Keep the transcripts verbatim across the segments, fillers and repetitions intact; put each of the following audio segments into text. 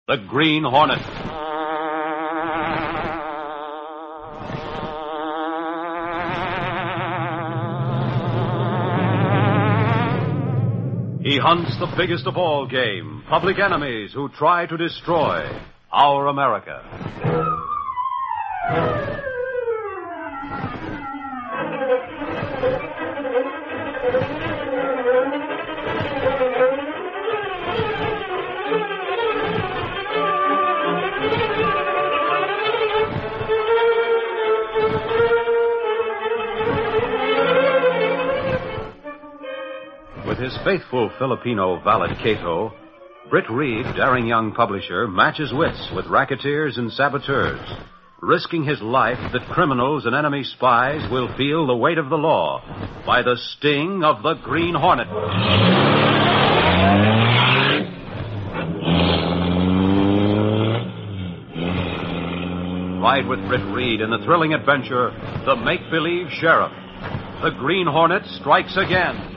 The Green Hornet. He hunts the biggest of all game, public enemies who try to destroy our America. With his faithful Filipino valet Cato, Britt Reed, daring young publisher, matches wits with racketeers and saboteurs, risking his life that criminals and enemy spies will feel the weight of the law by the sting of the Green Hornet. Ride with Britt Reed in the thrilling adventure, The Make-Believe Sheriff. The Green Hornet strikes again.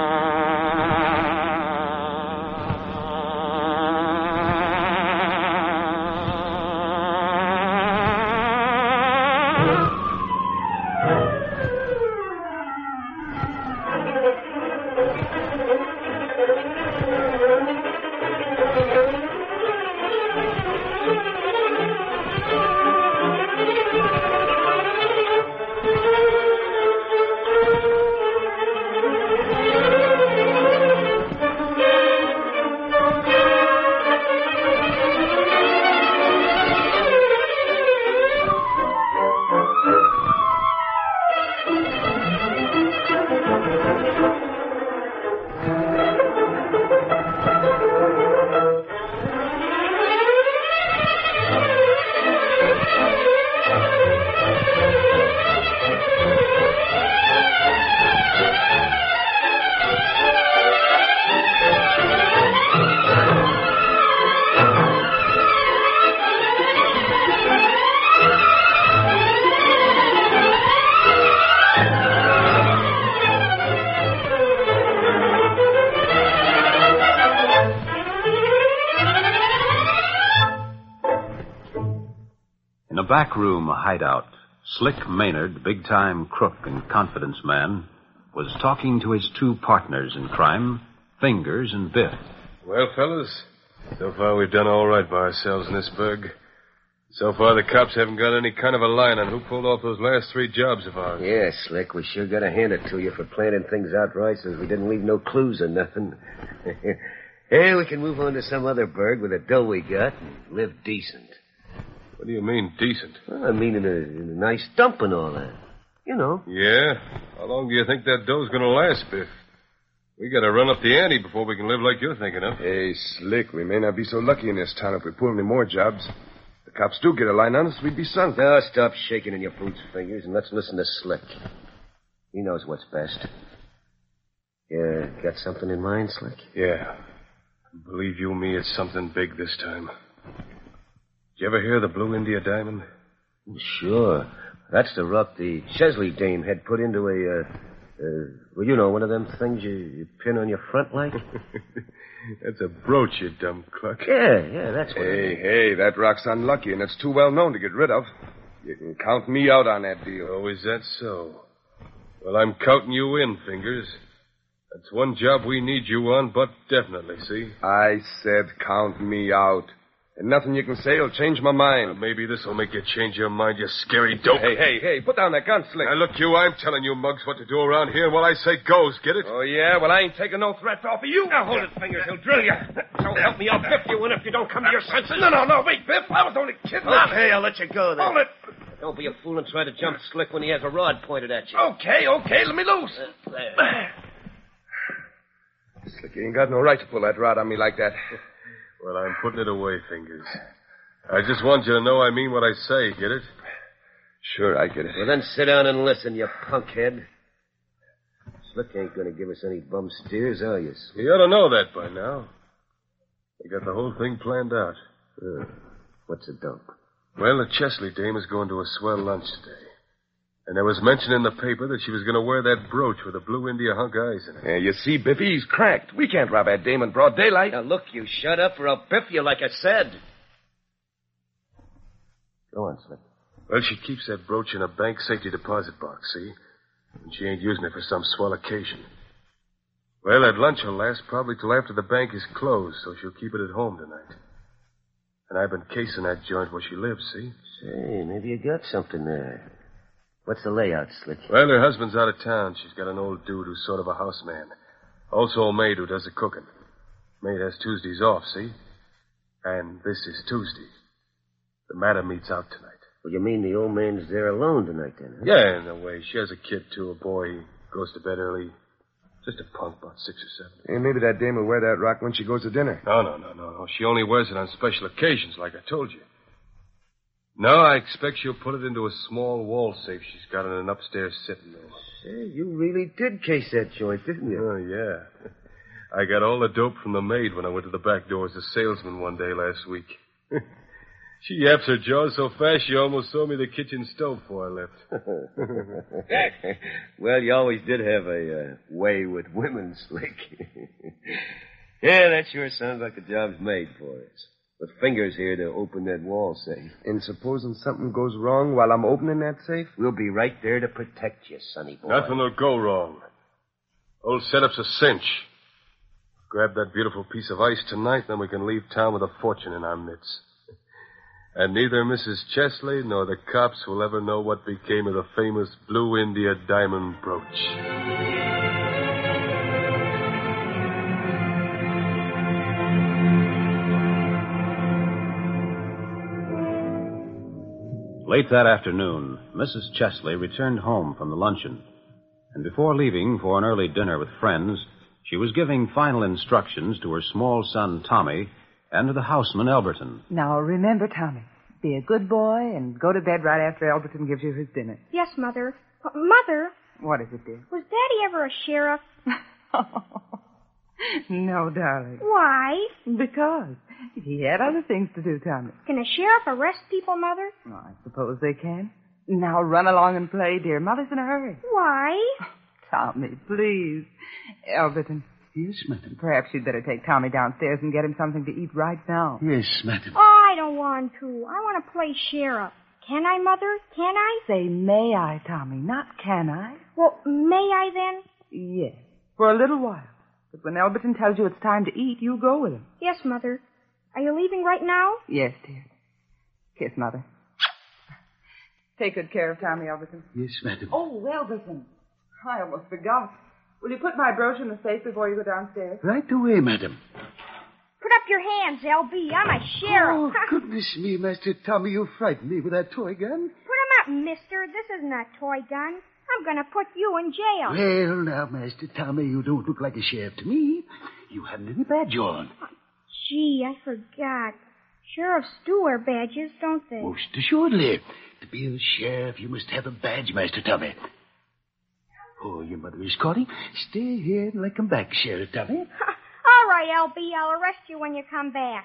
Backroom hideout, Slick Maynard, big-time crook and confidence man, was talking to his two partners in crime, Fingers and Biff. Well, fellas, so far we've done all right by ourselves in this burg. So far the cops haven't got any kind of a line on who pulled off those last three jobs of ours. Yeah, Slick, we sure got to hand it to you for planning things out right so we didn't leave no clues or nothing. Hey, we can move on to some other burg with the dough we got and live decent. What do you mean, decent? Well, I mean in a, in a nice dump and all that. You know. Yeah? How long do you think that dough's going to last, Biff? We got to run up the ante before we can live like you're thinking of. Hey, Slick, we may not be so lucky in this town if we pull any more jobs. If the cops do get a line on us, we'd be sunk. Now, stop shaking in your boots, Fingers, and let's listen to Slick. He knows what's best. Yeah, got something in mind, Slick? Yeah. Believe you me, it's something big this time. Did you ever hear of the Blue India Diamond? Sure. That's the rock the Chesley dame had put into a, uh, uh, well, you know, one of them things you, you pin on your front like. That's a brooch, you dumb cluck. Yeah, yeah, that's what Hey, it is. hey, that rock's unlucky, and it's too well known to get rid of. You can count me out on that deal. Oh, is that so? Well, I'm counting you in, Fingers. That's one job we need you on, but definitely, see? I said count me out. And nothing you can say will change my mind. Well, maybe this will make you change your mind, you scary dope. Hey, hey, hey, put down that gun, Slick. Now, look, you, I'm telling you mugs what to do around here. What I say goes, get it? Oh, yeah? Well, I ain't taking no threats off of you. Now, hold it, Fingers. He'll drill you. So help me, I'll biff you in if you don't come to your senses. No, no, no, wait, Biff. I was only kidding. Okay, I'll let you go then. Hold it. Don't be a fool and try to jump Slick when he has a rod pointed at you. Okay, okay, let me loose. Uh, there. Slick, you ain't got no right to pull that rod on me like that. Well, I'm putting it away, Fingers. I just want you to know I mean what I say, get it? Sure, I get it. Well, then sit down and listen, you punkhead. Slick ain't going to give us any bum steers, are you? Slick? You ought to know that by now. We got the whole thing planned out. Uh, what's a dump? Well, the Chesley dame is going to a swell lunch today. And there was mention in the paper that she was going to wear that brooch with the blue India hunk eyes in it. Yeah, you see, Biffy, he's cracked. We can't rob that dame in broad daylight. Now, look, you shut up or I'll biff you like I said. Go on, Slick. Well, she keeps that brooch in a bank safety deposit box, see? And she ain't using it for some swell occasion. Well, that lunch will last probably till after the bank is closed, so she'll keep it at home tonight. And I've been casing that joint where she lives, see? Say, maybe you got something there. What's the layout, Slick? Well, her husband's out of town. She's got an old dude who's sort of a houseman. Also a maid who does the cooking. Maid has Tuesdays off, see? And this is Tuesday. The matter meets out tonight. Well, you mean the old man's there alone tonight, then? Huh? Yeah, in a way. She has a kid, too, a boy. He goes to bed early. Just a punk, about six or seven. Hey, maybe that dame will wear that rock when she goes to dinner. No, no, no, no, no. She only wears it on special occasions, like I told you. No, I expect she'll put it into a small wall safe she's got in an upstairs sitting room. Say, you really did case that joint, didn't you? Oh, yeah. I got all the dope from the maid when I went to the back door as a salesman one day last week. She yaps her jaws so fast she almost saw me the kitchen stove before I left. Well, you always did have a uh, way with women, Slick. Yeah, that sure sounds like a job's made for us. With fingers here to open that wall safe. And supposing something goes wrong while I'm opening that safe? We'll be right there to protect you, sonny boy. Nothing will go wrong. Old setup's a cinch. Grab that beautiful piece of ice tonight, then we can leave town with a fortune in our midst. And neither Missus Chesley nor the cops will ever know what became of the famous Blue India diamond brooch. Late that afternoon, Missus Chesley returned home from the luncheon. And before leaving for an early dinner with friends, she was giving final instructions to her small son, Tommy, and to the houseman, Elberton. Now, remember, Tommy, be a good boy and go to bed right after Elberton gives you his dinner. Yes, Mother. Uh, Mother, What is it, dear? was Daddy ever a sheriff? No, darling. Why? Because he had other things to do, Tommy. Can a sheriff arrest people, Mother? Oh, I suppose they can. Now run along and play, dear. Mother's in a hurry. Why? Tommy, please. Elberton. Yes, madam. Perhaps you'd better take Tommy downstairs and get him something to eat right now. Yes, madam. Oh, I don't want to. I want to play sheriff. Can I, Mother? Can I? Say, may I, Tommy, not can I? Well, may I then? Yes, for a little while. But when Elberton tells you it's time to eat, you go with him. Yes, Mother. Are you leaving right now? Yes, dear. Kiss, Mother. Take good care of Tommy, Elberton. Yes, madam. Oh, Elberton. I almost forgot. Will you put my brooch in the safe before you go downstairs? Right away, madam. Put up your hands, L B. I'm a sheriff. Oh, goodness me, Master Tommy, you frightened me with that toy gun. Put 'em up, mister. This isn't a toy gun. I'm going to put you in jail. Well, now, Master Tommy, you don't look like a sheriff to me. You haven't any badge on. Gee, I forgot. Sheriffs do wear badges, don't they? Most assuredly. To be a sheriff, you must have a badge, Master Tommy. Oh, your mother is calling. Stay here and I come back, Sheriff Tommy. All right, L B. I'll arrest you when you come back.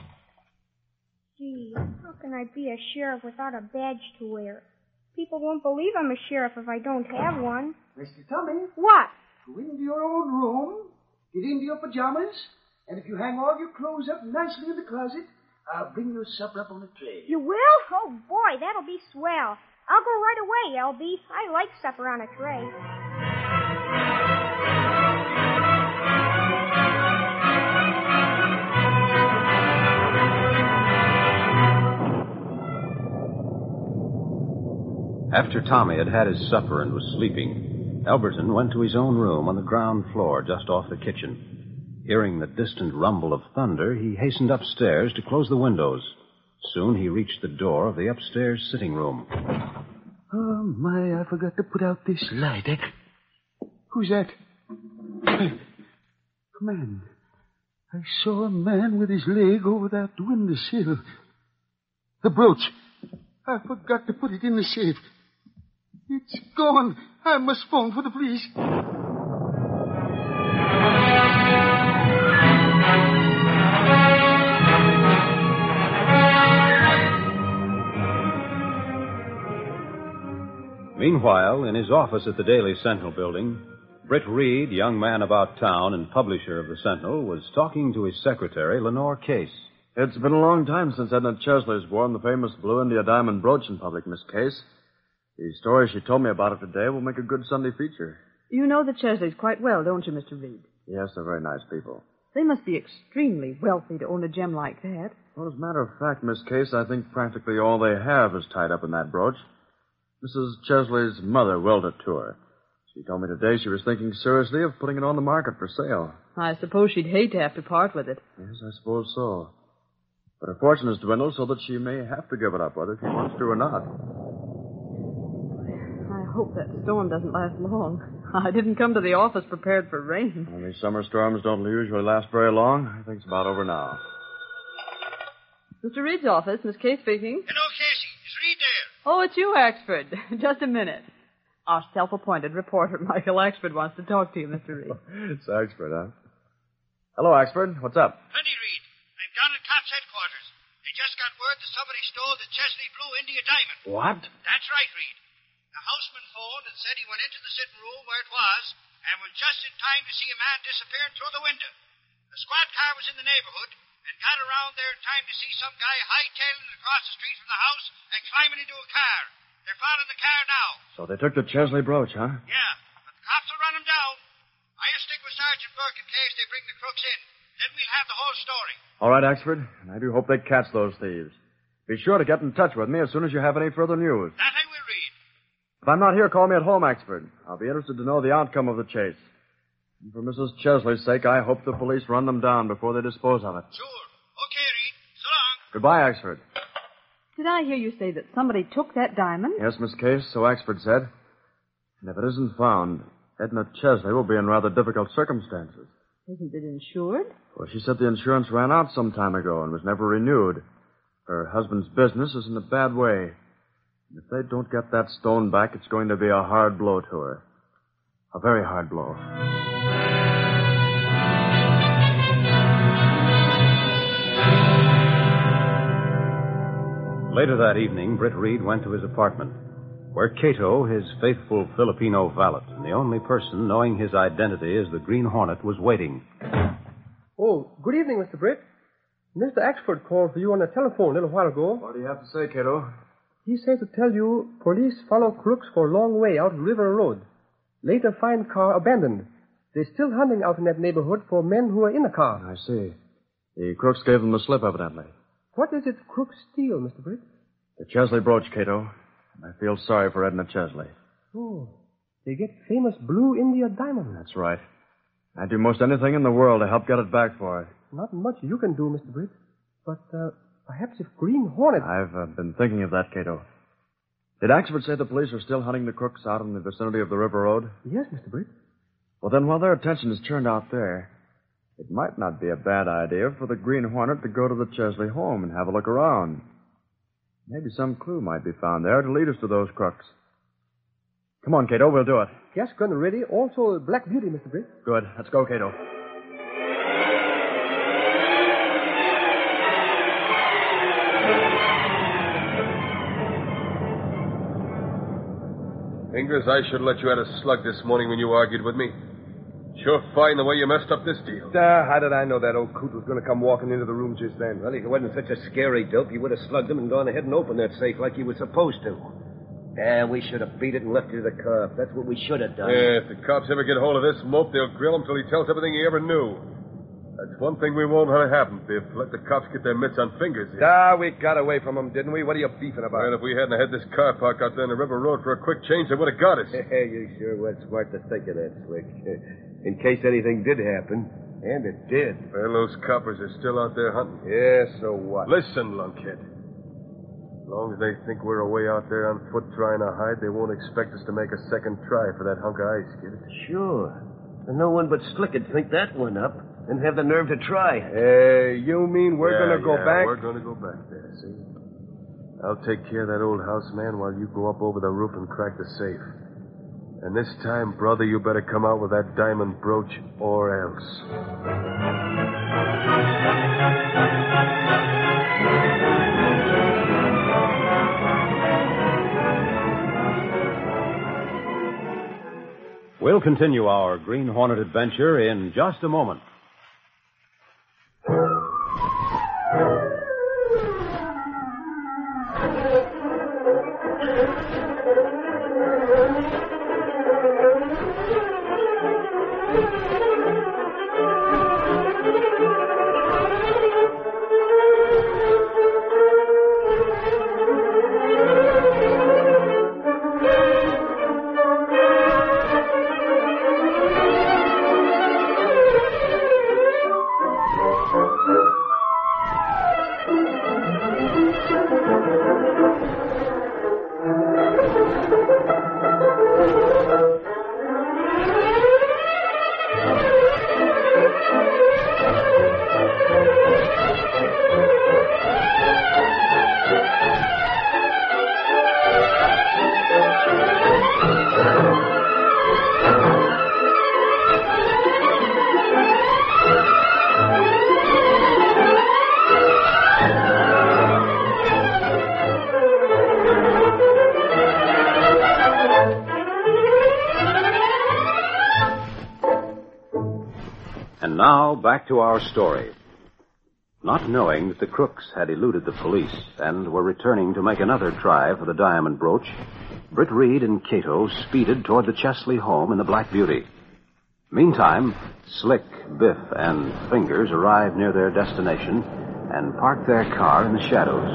Gee, how can I be a sheriff without a badge to wear? People won't believe I'm a sheriff if I don't have one. Mister Tommy, What? go into your own room, get into your pajamas, and if you hang all your clothes up nicely in the closet, I'll bring your supper up on a tray. You will? Oh, boy, that'll be swell. I'll go right away, L B. I like supper on a tray. After Tommy had had his supper and was sleeping, Elberton went to his own room on the ground floor just off the kitchen. Hearing the distant rumble of thunder, he hastened upstairs to close the windows. Soon he reached the door of the upstairs sitting room. Oh, my, I forgot to put out this light. Eh? Who's that? Hey, man, I saw a man with his leg over that windowsill. The brooch. I forgot to put it in the safe. It's gone. I must phone for the police. Meanwhile, in his office at the Daily Sentinel building, Britt Reed, young man about town and publisher of the Sentinel, was talking to his secretary, Lenore Case. It's been a long time since Edna Chesley's worn the famous Blue India diamond brooch in public, Miss Case. The story she told me about it today will make a good Sunday feature. You know the Chesleys quite well, don't you, Mister Reed? Yes, they're very nice people. They must be extremely wealthy to own a gem like that. Well, as a matter of fact, Miss Case, I think practically all they have is tied up in that brooch. Missus Chesley's mother willed it to her. She told me today she was thinking seriously of putting it on the market for sale. I suppose she'd hate to have to part with it. Yes, I suppose so. But her fortune has dwindled so that she may have to give it up, whether she wants to or not. I hope that storm doesn't last long. I didn't come to the office prepared for rain. Well, these summer storms don't usually last very long. I think it's about over now. Mister Reed's office, Miss Case speaking. Hello, Casey. Is Reed there? Oh, it's you, Axford. Just a minute. Our self-appointed reporter, Michael Axford, wants to talk to you, Mister Reed. It's Axford, huh? Hello, Axford. What's up? Plenty, Reed. I'm down at cops' headquarters. They just got word that somebody stole the Chesley Blue India diamond. What? That's right, Reed. The houseman phoned and said he went into the sitting room where it was and was just in time to see a man disappearing through the window. The squad car was in the neighborhood and got around there in time to see some guy hightailing it across the street from the house and climbing into a car. They're following the car now. So they took the Chesley brooch, huh? Yeah, but the cops will run him down. I'll stick with Sergeant Burke in case they bring the crooks in. Then we'll have the whole story. All right, Axford. And I do hope they catch those thieves. Be sure to get in touch with me as soon as you have any further news. That I will, Reed. If I'm not here, call me at home, Axford. I'll be interested to know the outcome of the chase. And for Missus Chesley's sake, I hope the police run them down before they dispose of it. Sure. Okay, Reed. So long. Goodbye, Axford. Did I hear you say that somebody took that diamond? Yes, Miss Case, so Axford said. And if it isn't found, Edna Chesley will be in rather difficult circumstances. Isn't it insured? Well, she said the insurance ran out some time ago and was never renewed. Her husband's business is in a bad way. And if they don't get that stone back, it's going to be a hard blow to her. A very hard blow. Later that evening, Britt Reed went to his apartment, where Cato, his faithful Filipino valet, and the only person knowing his identity as the Green Hornet, was waiting. Oh, good evening, Mister Britt. Mister Axford called for you on the telephone a little while ago. What do you have to say, Cato? He said to tell you police follow crooks for a long way out River Road. Later find car abandoned. They're still hunting out in that neighborhood for men who are in the car. I see. The crooks gave them the slip, evidently. What is it crooks steal, Mister Britt? The Chesley brooch, Cato. I feel sorry for Edna Chesley. Oh, they get famous Blue India diamond. That's right. I'd do most anything in the world to help get it back for her. Not much you can do, Mister Britt. But uh, perhaps if Green Hornet... I've uh, been thinking of that, Cato. Did Axford say the police are still hunting the crooks out in the vicinity of the River Road? Yes, Mister Britt. Well, then, while their attention is turned out there, it might not be a bad idea for the Green Hornet to go to the Chesley home and have a look around. Maybe some clue might be found there to lead us to those crooks. Come on, Cato, we'll do it. Gas gun ready. Also a Black Beauty, Mister Britt. Good. Let's go, Cato. Fingers, I should have let you have a slug this morning when you argued with me. Sure fine the way you messed up this deal. Ah, how did I know that old coot was going to come walking into the room just then? Well, if he wasn't such a scary dope, you would have slugged him and gone ahead and opened that safe like you were supposed to. Yeah, we should have beat it and left you to the car. That's what we should have done. Yeah, if the cops ever get hold of this mope, they'll grill him till he tells everything he ever knew. That's one thing we won't let happen, Biff. Let the cops get their mitts on fingers here. Ah, we got away from them, didn't we? What are you beefing about? And if we hadn't had this car park out there in the River Road for a quick change, they would have got us. Hey, you sure were smart to think of that, Slick. In case anything did happen. And it did. Well, those coppers are still out there hunting. Yeah, so what? Listen, lunkhead. As long as they think we're away out there on foot trying to hide, they won't expect us to make a second try for that hunk of ice, kid. Sure. And no one but Slick would think that one up and have the nerve to try. Hey, you mean we're yeah, going to go yeah, back? We're going to go back there, see? I'll take care of that old house, man, while you go up over the roof and crack the safe. And this time, brother, you better come out with that diamond brooch or else. We'll continue our Green Hornet adventure in just a moment. now, back to our story. Not knowing that the crooks had eluded the police and were returning to make another try for the diamond brooch, Britt Reed and Cato speeded toward the Chesley home in the Black Beauty. Meantime, Slick, Biff, and Fingers arrived near their destination and parked their car in the shadows.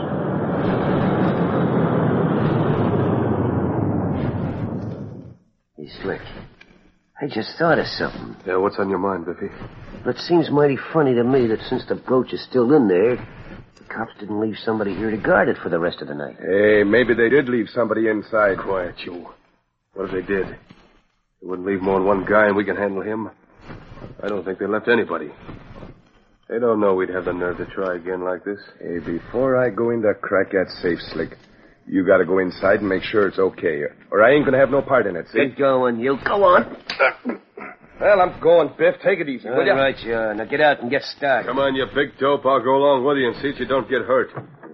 Hey, Slick. I just thought of something. Yeah, what's on your mind, Biffy? It seems mighty funny to me that since the brooch is still in there, the cops didn't leave somebody here to guard it for the rest of the night. Hey, maybe they did leave somebody inside. Quiet, you. What if they did? They wouldn't leave more than one guy and we can handle him. I don't think they left anybody. They don't know we'd have the nerve to try again like this. Hey, before I go in to crack that safe, Slick, you gotta go inside and make sure it's okay, or I ain't gonna have no part in it, see? Get going, you. Go on. Well, I'm going, Biff. Take it easy, All will ya? right, yeah. Now get out and get started. Come on, you big dope. I'll go along with you and see that you don't get hurt.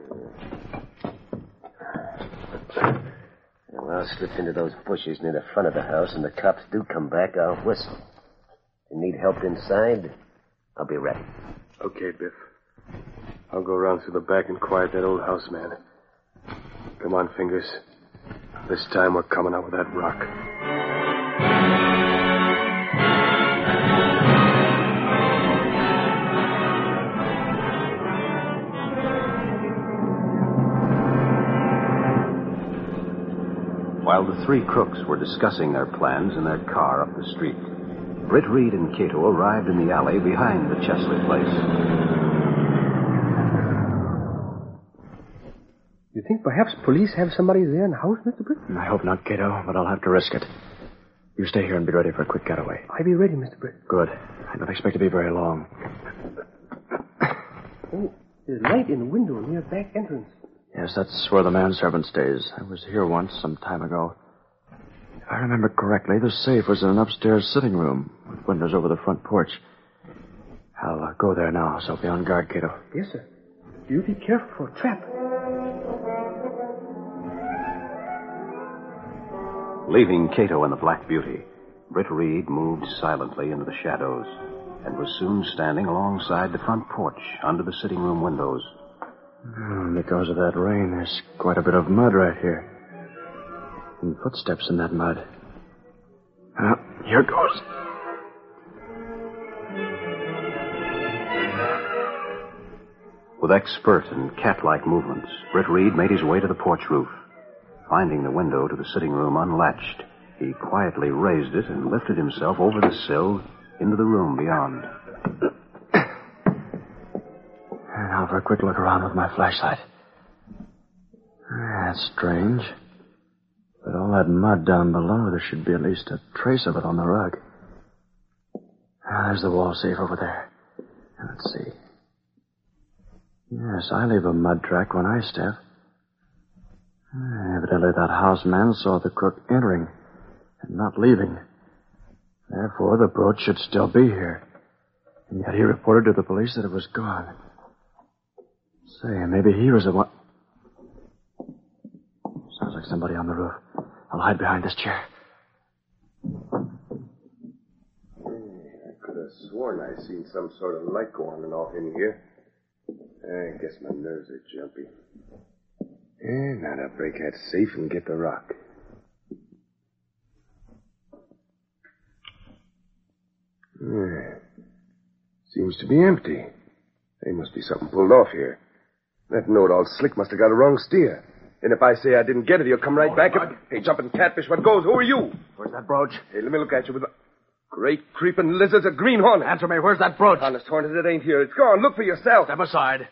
Well, I'll slip into those bushes near the front of the house, and the cops do come back, I'll whistle. If you need help inside, I'll be ready. Okay, Biff. I'll go around through the back and quiet that old house, man. Come on, Fingers. This time we're coming out with that rock. While the three crooks were discussing their plans in their car up the street, Britt Reed and Cato arrived in the alley behind the Chesley place. You think perhaps police have somebody there in the house, Mister Britt? I hope not, Cato, but I'll have to risk it. You stay here and be ready for a quick getaway. I'll be ready, Mister Britt. Good. I don't expect to be very long. Oh, there's light in the window near the back entrance. Yes, that's where the manservant stays. I was here once, some time ago. If I remember correctly, the safe was in an upstairs sitting room with windows over the front porch. I'll uh, go there now, so be on guard, Cato. Yes, sir. You be careful for a trap. Leaving Cato in the Black Beauty, Britt Reed moved silently into the shadows and was soon standing alongside the front porch under the sitting room windows. Oh, because of that rain, there's quite a bit of mud right here. And footsteps in that mud. Ah, here goes. With expert and cat-like movements, Britt Reed made his way to the porch roof. Finding the window to the sitting room unlatched, he quietly raised it and lifted himself over the sill into the room beyond. And now for a quick look around with my flashlight. That's strange. But all that mud down below, there should be at least a trace of it on the rug. Ah, there's the wall safe over there. Let's see. Yes, I leave a mud track when I step. Evidently that houseman saw the crook entering and not leaving. Therefore, the brooch should still be here. And yet he reported to the police that it was gone. Say, maybe he was the one... Sounds like somebody on the roof. I'll hide behind this chair. I could have sworn I seen some sort of light go on and off in here. I guess my nerves are jumpy. And now to break that safe and get the rock. Yeah. Seems to be empty. There must be something pulled off here. That note all slick must have got a wrong steer. And if I say I didn't get it, he'll come right oh, back. And... Hey, jumping catfish, what goes? Who are you? Where's that brooch? Hey, let me look at you with a... Great creeping lizards, a green hornet. Answer me, where's that brooch? Honest hornet, it ain't here. It's gone. Look for yourself. Step aside.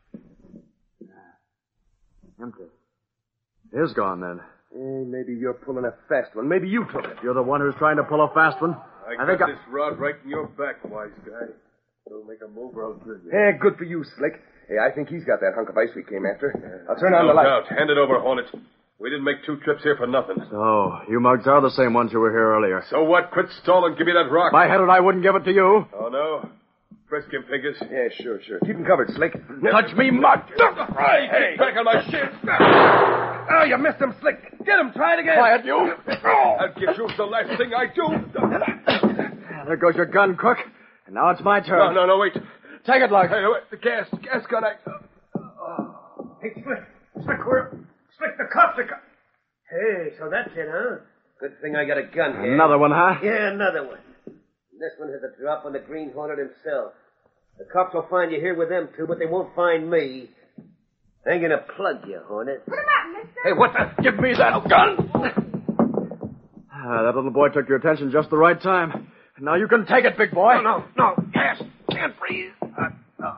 Empty. It is gone, then. Hey, maybe you're pulling a fast one. Maybe you took it. You're the one who's trying to pull a fast one? I, I got think I... this rod right in your back, wise guy. Don't make a move or I'll drill you. Hey, good for you, Slick. Hey, I think he's got that hunk of ice we came after. I'll turn on the light. No doubt. Hand it over, Hornet. We didn't make two trips here for nothing. So, you mugs are the same ones who were here earlier. So what? Quit stalling. Give me that rock. If I had it, I wouldn't give it to you. Oh, no? Frisk him, Fingers. Yeah, sure, sure. Keep him covered, Slick. Touch me, mug! Hey, hey, back on my shit. Oh, you missed him, Slick. Get him. Try it again. Quiet, you. I'll give you the last thing I do. There goes your gun, crook. And now it's my turn. No, no, no, wait. Take it, Lark. Hey, wait, the gas, the gas gun. I... Hey, Slick. Slick, where... Slick, the cops are... Co- hey, so that's it, huh? Good thing I got a gun here. Another one, huh? Yeah, another one. This one has a drop on the Green Hornet himself. The cops will find you here with them two, but they won't find me. I ain't gonna plug you, Hornet. Put him up, mister. Hey, what the... Give me that gun! Ah, that little boy took your attention just the right time. Now you can take it, big boy. No, no, no. Gas. Can't breathe. Uh, uh,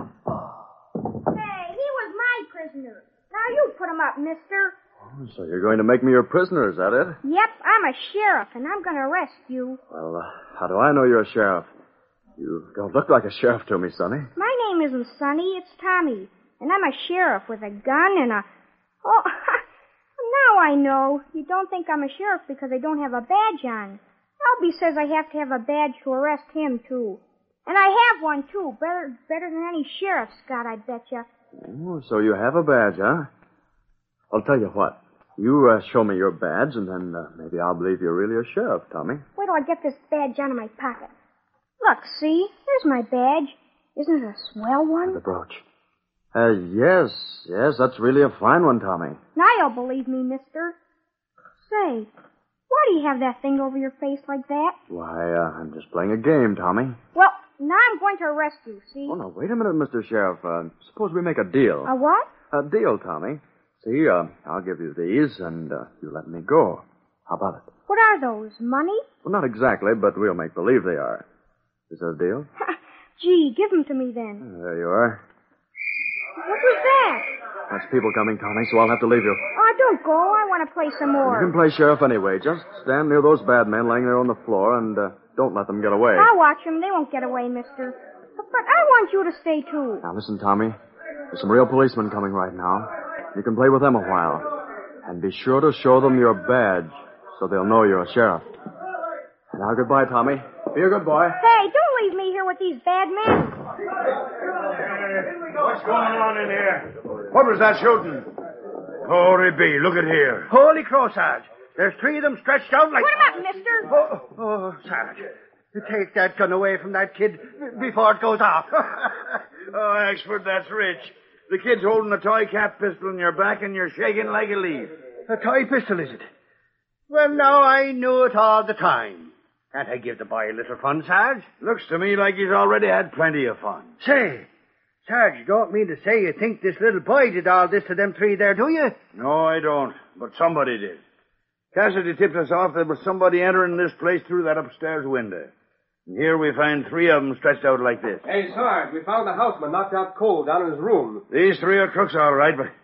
Hey, he was my prisoner. Now you put him up, mister. Oh, so you're going to make me your prisoner, is that it? Yep, I'm a sheriff, and I'm going to arrest you. Well, uh, how do I know you're a sheriff? You don't look like a sheriff to me, Sonny. My name isn't Sonny, it's Tommy. And I'm a sheriff with a gun and a... Oh, now I know. You don't think I'm a sheriff because I don't have a badge on. Albie says I have to have a badge to arrest him, too. And I have one, too. Better better than any sheriff's got, I betcha. Oh, so you have a badge, huh? I'll tell you what. You uh, show me your badge, and then uh, maybe I'll believe you're really a sheriff, Tommy. Wait till I get this badge out of my pocket. Look, see? There's my badge. Isn't it a swell one? The brooch. Uh, yes, yes, that's really a fine one, Tommy. Now you'll believe me, mister. Say, why do you have that thing over your face like that? Why, uh, I'm just playing a game, Tommy. Well, now I'm going to arrest you, see? Oh, no, wait a minute, Mister Sheriff. Uh, suppose we make a deal. A what? A deal, Tommy. See, uh, I'll give you these, and uh, you let me go. How about it? What are those, money? Well, not exactly, but we'll make believe they are. Is that a deal? Gee, give them to me then. There you are. What was that? That's people coming, Tommy, so I'll have to leave you. Oh, don't go. I want to play some more. You can play sheriff anyway. Just stand near those bad men laying there on the floor, and uh, don't let them get away. I'll watch them. They won't get away, mister. But, but I want you to stay, too. Now, listen, Tommy. There's some real policemen coming right now. You can play with them a while. And be sure to show them your badge so they'll know you're a sheriff. Now, goodbye, Tommy. Be a good boy. Hey, don't leave me here with these bad men. What's going on in here? What was that shooting? Glory be, look at here. Holy crow, Sarge. There's three of them stretched out like... Put 'em up, mister. Oh, oh, Sarge. Take that gun away from that kid before it goes off. Oh, Axford, that's rich. The kid's holding a toy cap pistol in your back and you're shaking like a leaf. A toy pistol, is it? Well, now, I knew it all the time. Can't I give the boy a little fun, Sarge? Looks to me like he's already had plenty of fun. Say, Sarge, you don't mean to say you think this little boy did all this to them three there, do you? No, I don't. But somebody did. Cassidy tipped us off there was somebody entering this place through that upstairs window. And here we find three of them stretched out like this. Hey, Sarge, we found a houseman knocked out cold down in his room. These three are crooks, all right, but...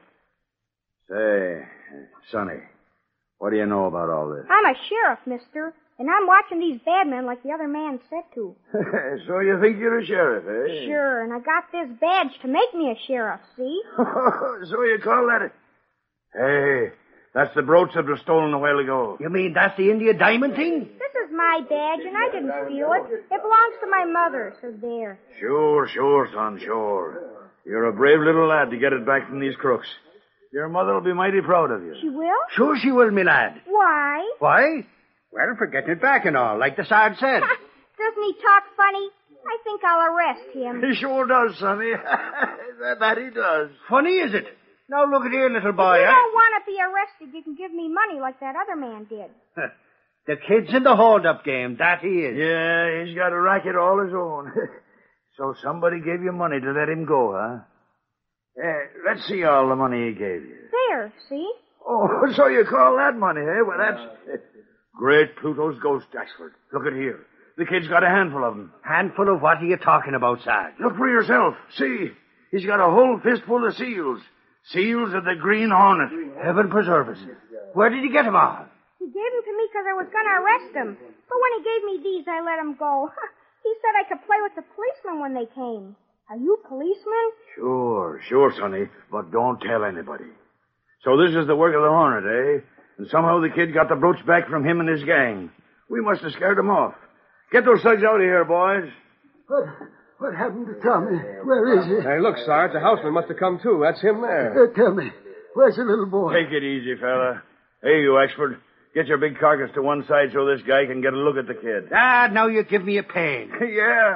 Say, Sonny, what do you know about all this? I'm a sheriff, mister. And I'm watching these bad men like the other man said to. So you think you're a sheriff, eh? Sure, and I got this badge to make me a sheriff, see? So you call that it? Hey, that's the brooch that was stolen a while ago. You mean that's the India diamond thing? This is my badge, and I didn't steal it. It belongs to my mother, so there. Sure, sure, son, sure. You're a brave little lad to get it back from these crooks. Your mother will be mighty proud of you. She will? Sure she will, me lad. Why? Why? Well, for getting it back and all, like the Sarge said. Doesn't he talk funny? I think I'll arrest him. He sure does, Sonny. that, that he does. Funny, is it? Now look at here, little boy. If you eh? don't want to be arrested, you can give me money like that other man did. The kid's in the hold-up game, that he is. Yeah, he's got a racket all his own. So somebody gave you money to let him go, huh? Uh, let's see all the money he gave you. There, see? Oh, so you call that money, eh? Well, that's... Great Pluto's ghost, Axford. Look at here. The kid's got a handful of them. Handful of what are you talking about, Sarge? Look for yourself. See, he's got a whole fistful of seals. Seals of the Green Hornet. Heaven preserve us. Where did he get them all? He gave them to me because I was going to arrest him. But when he gave me these, I let him go. He said I could play with the policemen when they came. Are you policemen? Sure, sure, Sonny. But don't tell anybody. So this is the work of the Hornet, eh? And somehow the kid got the brooch back from him and his gang. We must have scared him off. Get those thugs out of here, boys. What, what happened to Tommy? Where is he? Hey, look, Sarge, the houseman must have come too. That's him there. Uh, tell me, where's the little boy? Take it easy, fella. Hey, you, Axford. Get your big carcass to one side so this guy can get a look at the kid. Ah, now you give me a pain. Yeah.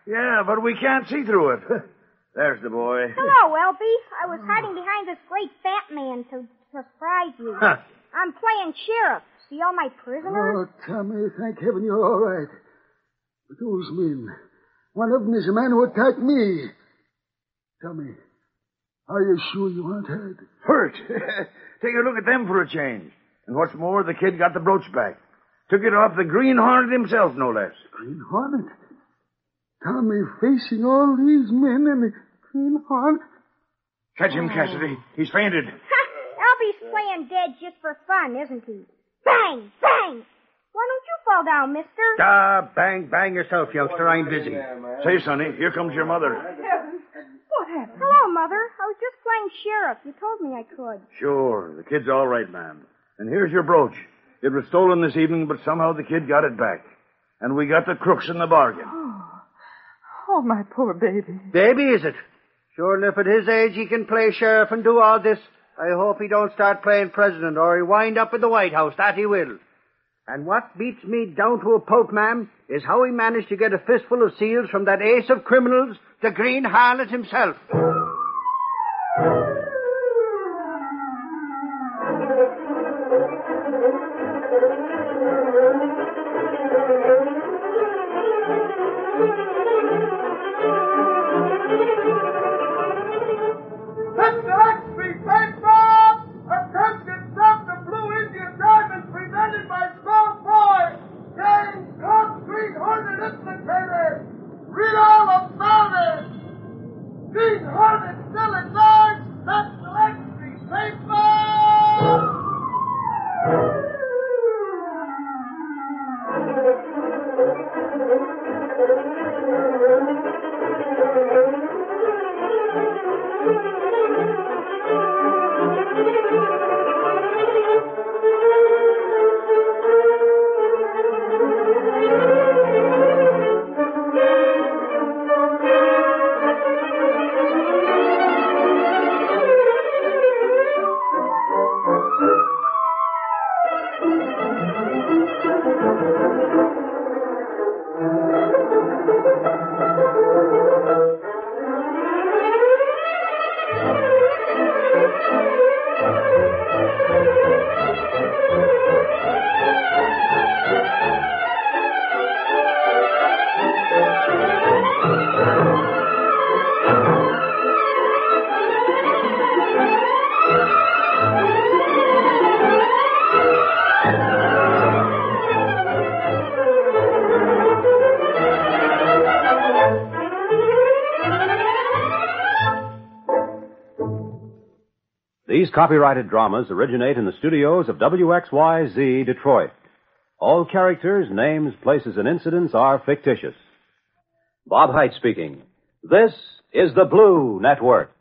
Yeah, but we can't see through it. There's the boy. Hello, Elby. I was hiding behind this great fat man to surprise you. Huh. I'm playing sheriff. See all my prisoners? Oh, Tommy, thank heaven you're all right. But those men, one of them is a man who attacked me. Tommy, are you sure you aren't hurt? Hurt? Take a look at them for a change. And what's more, the kid got the brooch back. Took it off the Green Hornet himself, no less. Green Hornet? Tommy facing all these men and the Green Hornet? Catch him, Cassidy. He's fainted. Elby's playing dead just for fun, isn't he? Bang! Bang! Why don't you fall down, mister? Ah, bang, bang yourself, youngster. I'm busy. Say, Sonny, here comes your mother. What happened? Hello, Mother. I was just playing sheriff. You told me I could. Sure, the kid's all right, ma'am. And here's your brooch. It was stolen this evening, but somehow the kid got it back. And we got the crooks in the bargain. Oh, oh my poor baby. Baby, is it? Sure enough, at his age, he can play sheriff and do all this. I hope he don't start playing president or he'll wind up in the White House. That he will. And what beats me down to a pulp, ma'am, is how he managed to get a fistful of seals from that ace of criminals, the Green Harlot himself. These copyrighted dramas originate in the studios of W X Y Z Detroit. All characters, names, places, and incidents are fictitious. Bob Hite speaking. This is the Blue Network.